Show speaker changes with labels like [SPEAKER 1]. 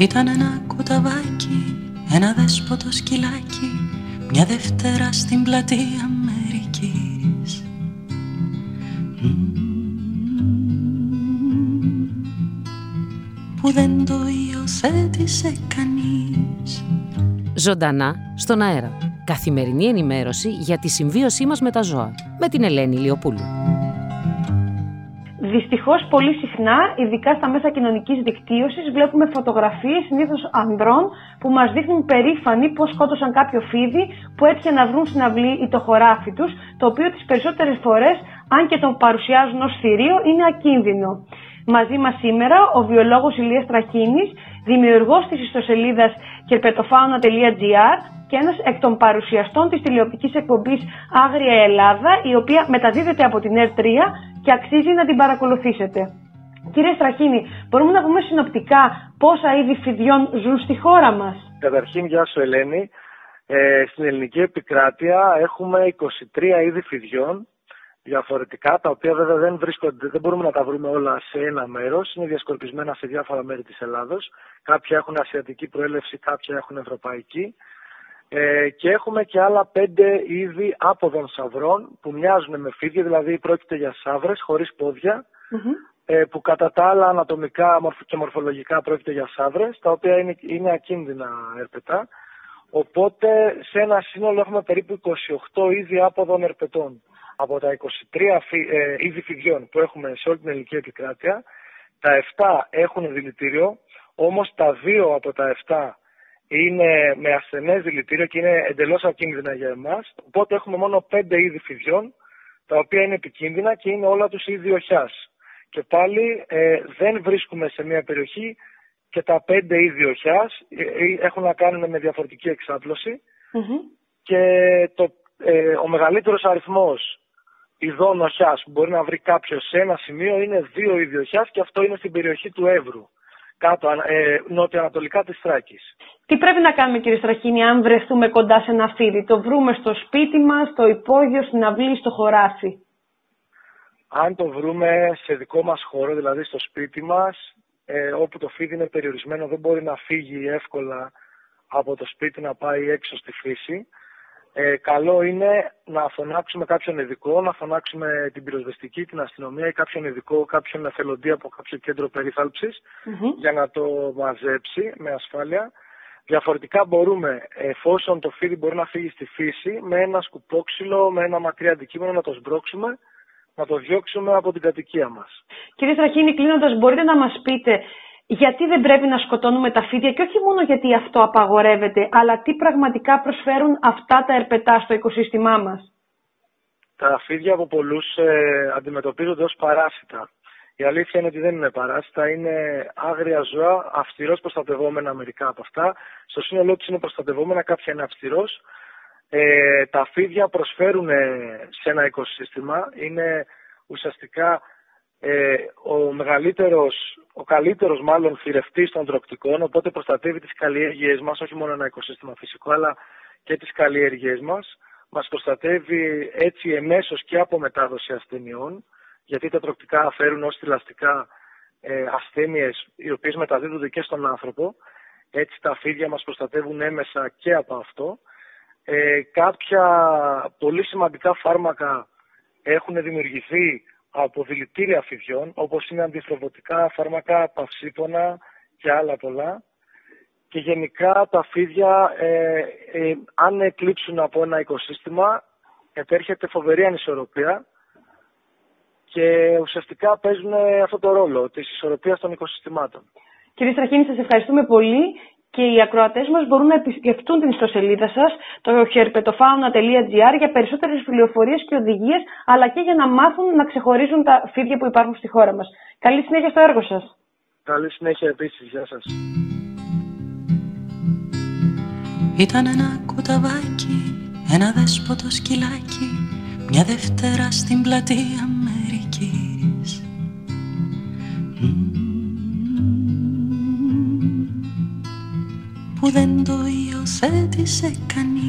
[SPEAKER 1] Ήταν ένα κουταβάκι, ένα δέσποτο σκυλάκι, μια Δευτέρα στην πλατεία Αμερικής. Που δεν το υιοθέτησε κανείς.
[SPEAKER 2] Ζωντανά στον αέρα. Καθημερινή ενημέρωση για τη συμβίωσή μας με τα ζώα. Με την Ελένη Ηλιοπούλου.
[SPEAKER 3] Δυστυχώς, πολύ συχνά, ειδικά στα μέσα κοινωνικής δικτύωσης, βλέπουμε φωτογραφίες συνήθως ανδρών που μας δείχνουν περήφανοι πως σκότωσαν κάποιο φίδι που έτυχε να βρουν στην αυλή ή το χωράφι τους, το οποίο τις περισσότερες φορές, αν και τον παρουσιάζουν ως θηρίο, είναι ακίνδυνο. Μαζί μας σήμερα ο βιολόγος Ηλίας Τραχίνης, δημιουργός της ιστοσελίδας herpetofauna.gr και ένας εκ των παρουσιαστών της τηλεοπτικής εκπομπής Άγρια Ελλάδα, η οποία μεταδίδεται από την ΕΡΤ3 και αξίζει να την παρακολουθήσετε. Κύριε Στραχίνη, μπορούμε να πούμε συνοπτικά πόσα είδη φιδιών ζουν στη χώρα μας?
[SPEAKER 4] Καταρχήν, γεια σου Ελένη. Στην ελληνική επικράτεια έχουμε 23 είδη φιδιών διαφορετικά, τα οποία βέβαια δεν μπορούμε να τα βρούμε όλα σε ένα μέρος. Είναι διασκορπισμένα σε διάφορα μέρη της Ελλάδος. Κάποια έχουν ασιατική προέλευση, κάποια έχουν ευρωπαϊκή. Και έχουμε και άλλα 5 είδη άποδων σαυρών που μοιάζουν με φίδια, δηλαδή πρόκειται για σαύρες χωρίς πόδια, που κατά τα άλλα ανατομικά και μορφολογικά πρόκειται για σαύρες, τα οποία είναι ακίνδυνα ερπετά. Οπότε σε ένα σύνολο έχουμε περίπου 28 είδη άποδων ερπετών. Από τα 23 είδη φιδιών που έχουμε σε όλη την ελληνική επικράτεια, τα 7 έχουν δηλητήριο, όμως τα 2 από τα 7 είναι με ασθενές δηλητήριο και είναι εντελώς ακίνδυνα για εμάς. Οπότε έχουμε μόνο 5 είδη φιδιών, τα οποία είναι επικίνδυνα και είναι όλα τους είδη οχιάς. Και πάλι δεν βρίσκουμε σε μια περιοχή και τα 5 είδη οχιάς, έχουν να κάνουν με διαφορετική εξάπλωση. Και ο μεγαλύτερος αριθμός ειδών οχιάς που μπορεί να βρει κάποιος σε ένα σημείο είναι 2 είδη οχιάς, και αυτό είναι στην περιοχή του Εύρου, νότια-ανατολικά της Θράκης.
[SPEAKER 3] Τι πρέπει να κάνουμε, κύριε Στραχίνη, αν βρεθούμε κοντά σε ένα φίδι? Το βρούμε στο σπίτι μας, στο υπόγειο, στην αυλή, στο χωράφι?
[SPEAKER 4] Αν το βρούμε σε δικό μας χώρο, δηλαδή στο σπίτι μας, όπου το φίδι είναι περιορισμένο, δεν μπορεί να φύγει εύκολα από το σπίτι να πάει έξω στη φύση, καλό είναι να φωνάξουμε κάποιον ειδικό, να φωνάξουμε την πυροσβεστική, την αστυνομία ή κάποιον ειδικό, κάποιον εθελοντή από κάποιο κέντρο περίθαλψης, για να το μαζέψει με ασφάλεια. Διαφορετικά μπορούμε, εφόσον το φίδι μπορεί να φύγει στη φύση, με ένα σκουπόξυλο, με ένα μακρύ αντικείμενο να το σμπρώξουμε, να το διώξουμε από την κατοικία μας.
[SPEAKER 3] Κύριε Στραχίνη, κλείνοντας, μπορείτε να μας πείτε γιατί δεν πρέπει να σκοτώνουμε τα φίδια, και όχι μόνο γιατί αυτό απαγορεύεται, αλλά τι πραγματικά προσφέρουν αυτά τα ερπετά στο οικοσύστημά μας?
[SPEAKER 4] Τα φίδια από πολλούς αντιμετωπίζονται ως παράσιτα. Η αλήθεια είναι ότι δεν είναι παράσιτα, είναι άγρια ζώα, αυστηρώς προστατευόμενα μερικά από αυτά. Στο σύνολό τους είναι προστατευόμενα, κάποια είναι αυστηρώς. Τα φίδια προσφέρουν σε ένα οικοσύστημα, είναι ουσιαστικά ο καλύτερος μάλλον θηρευτής των τρωκτικών, οπότε προστατεύει τις καλλιέργειές μας, όχι μόνο ένα οικοσύστημα φυσικό, αλλά και τις καλλιέργειές μας. Μας προστατεύει έτσι εμέσως και από μετάδοση ασθενειών, γιατί τα τρωκτικά φέρουν ως θηλαστικά ασθένειες οι οποίες μεταδίδονται και στον άνθρωπο. Έτσι τα φίδια μας προστατεύουν έμεσα και από αυτό. Κάποια πολύ σημαντικά φάρμακα έχουν δημιουργηθεί από δηλητήρια φιδιών, όπως είναι αντιστροφωτικά φάρμακα, παυσίπονα και άλλα πολλά. Και γενικά τα φίδια, αν εκλείψουν από ένα οικοσύστημα, επέρχεται φοβερή ανισορροπία και ουσιαστικά παίζουν αυτό το ρόλο της ισορροπίας των οικοσυστημάτων.
[SPEAKER 3] Κύριε Στραχίνη, σας ευχαριστούμε πολύ, και οι ακροατές μας μπορούν να επισκεφτούν την ιστοσελίδα σας, το herpetofauna.gr, για περισσότερες πληροφορίες και οδηγίες, αλλά και για να μάθουν να ξεχωρίζουν τα φίδια που υπάρχουν στη χώρα μας. Καλή συνέχεια στο έργο σας.
[SPEAKER 4] Καλή συνέχεια επίσης. Γεια σας.
[SPEAKER 1] Ήταν ένα κουταβάκι, ένα δέσποτο σκυλάκι, μια Δευτέρα στην πλατεία Αμερικής. Που δεν το υιοθέτησε κανείς.